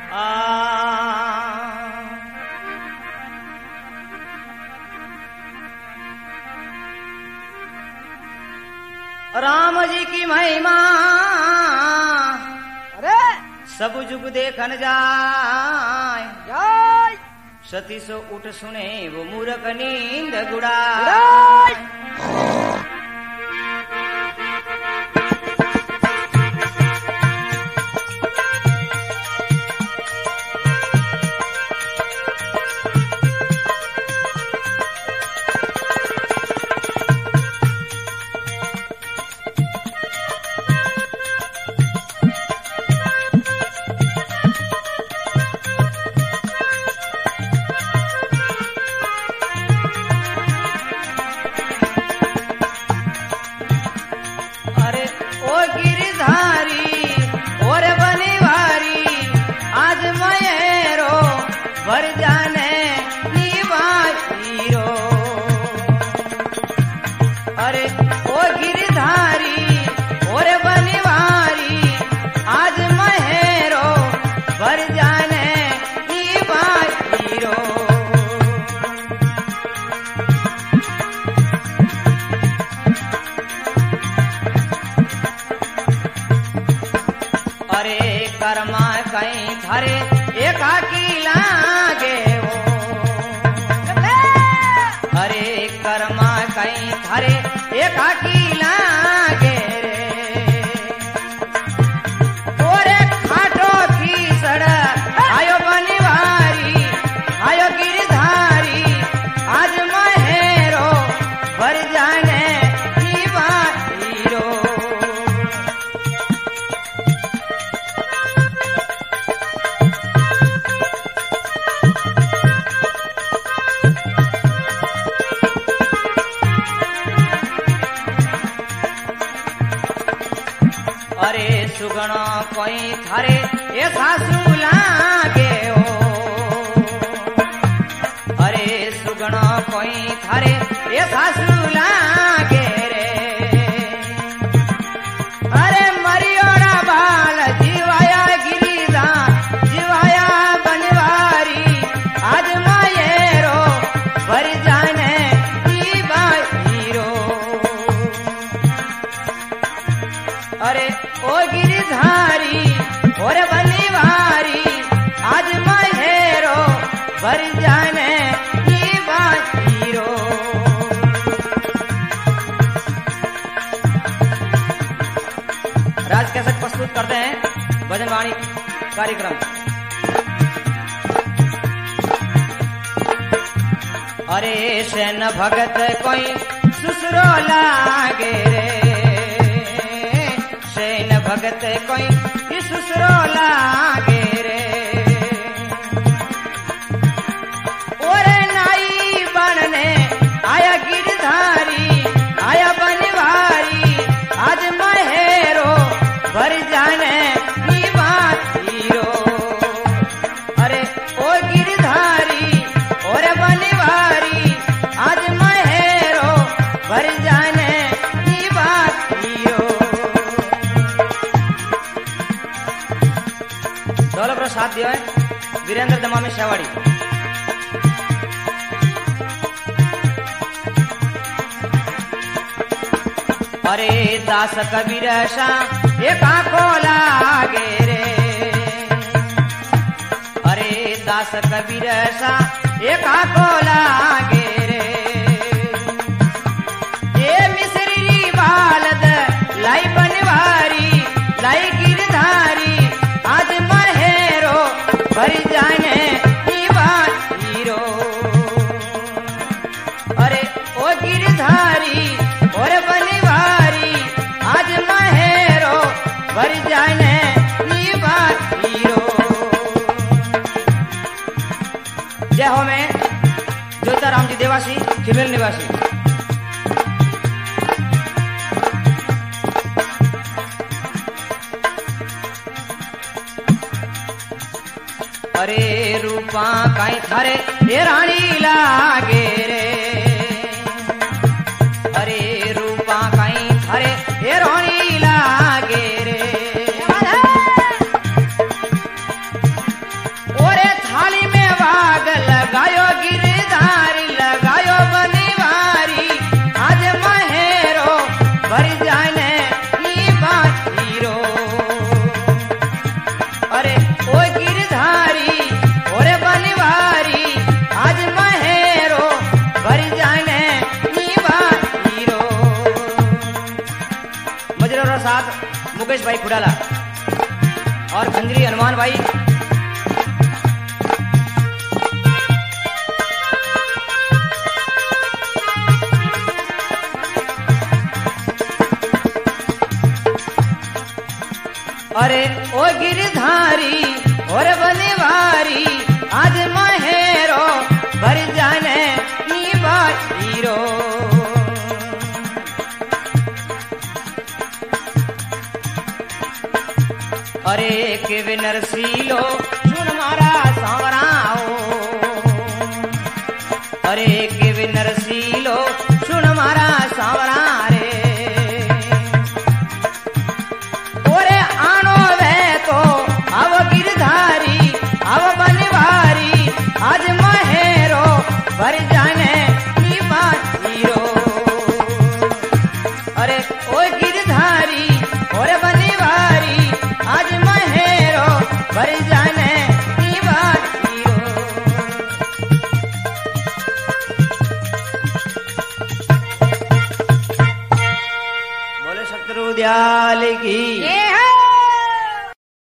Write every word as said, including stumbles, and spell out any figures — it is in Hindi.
आ राम जी की महिमा अरे सब जुग देखन जाय जय सती सो उठ सुने वो मूर्ख नींद गुड़ा कर्मा कहीं थारे एकाकी लागे वो अरे कर्मा कहीं थारे एकाकी लागे रे ओरे खाटो की सड़क आयो बनिवारी आयो गिरधारी आज महेरो भर जाने की बातीरो अरे सुगण कोई थारे ये सासू लागे ओ अरे सुगण कोई थारे ये सासू लागे रे अरे मरियोड़ा बाल जीवाया गिरिजा जीवाया बनवारी आज मायेरो भर जाने की बाईरो अरे ओ गिरधारी और बनिवारी आज महेरो भर जाने की बातीरो राज कैसेट प्रस्तुत करते हैं भजनवाणी कार्यक्रम। अरे सेन भगत कोई सुसरो लागे रे भगत कोई सुसरो लागे रे ओरे नाई बनने आया गिरधारी आया बनवारी आज महेरो भर जाने की बातीरो अरे ओ गिरधारी और बनवारी आज महेरो भर जाने की बातीरो दौलत साथ दिया है वीरेंद्र दमा में शेवाड़ी। अरे दास कबीर शाह एका को लागे रे अरे दास कबीर शाह एका को लागे रे ये मिसरी बालद लाई बनवारी लाई गिरधारी आज महेरो भर जाने की बातीरो अरे ओ गिरधारी और बनवारी आज महेरो भर जाने की बातीरो जय हो मैं ज्योतिराम जी देवासी खिमेल निवासी। अरे रूपा काई थारे ये रानी लागे रे अरे रूपा काई थारे ये रानी लागे रे योगेश भाई खुडाला और खंजरी हनुमान भाई। अरे ओ गिरधारी और बनवारी आज महेरो भर जाने निवासीरो। अरे के वे नरसीलो सुन मारा सांवराओ। अरे के वे नरसीलो सुन मारा सांवरा रे। अब गिरधारी अब बनवारी आज महेरो भर जाने निवासीरो। अरे ओ गिरधारी और बनवारी आज महेरो भर जाने निवासीरो। बोले सतगुरु दयाल की।